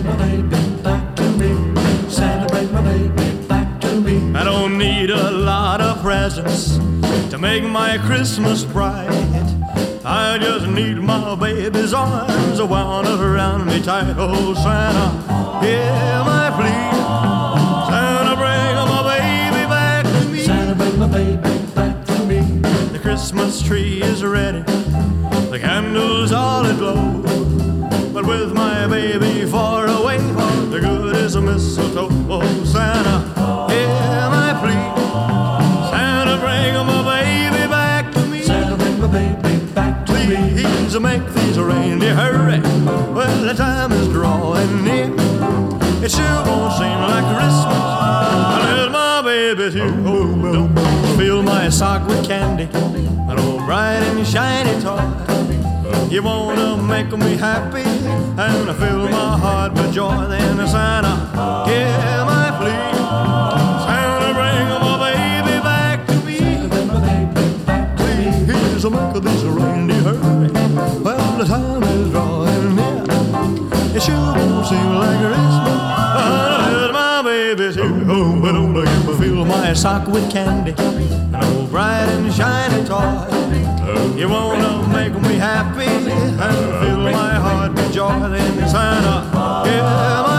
bring my baby back to me. Santa, bring my baby back to me. I don't need a lot of presents to make my Christmas bright. I just need my baby's arms wound around me tight. Oh, Santa, hear my plea. Santa, bring my baby back to me. Santa, bring my baby back to me. The Christmas tree is ready, the candles all aglow, but with my baby far away, the good is a mistletoe. Oh, Santa, hear my plea. Santa, bring my baby back to me. Santa, bring my baby back to me. Please make these reindeer hurry. Well, the time is drawing near. It sure won't seem like Christmas unless my baby's here. Oh, don't fill my sock with candy, an old bright and shiny toy. You wanna make me happy and fill my heart with joy. Then Santa, hear my plea. Santa, bring my baby back to me. Santa, bring my baby back to me. Please make these reindeer hurry. Well, the time is drawing near. It sure won't seem like Christmas unless my baby's here. Oh, but don't fill my sock with candy, an old bright and shiny toy. You wanna make me happy and fill my heart with joy. Then Santa, hear my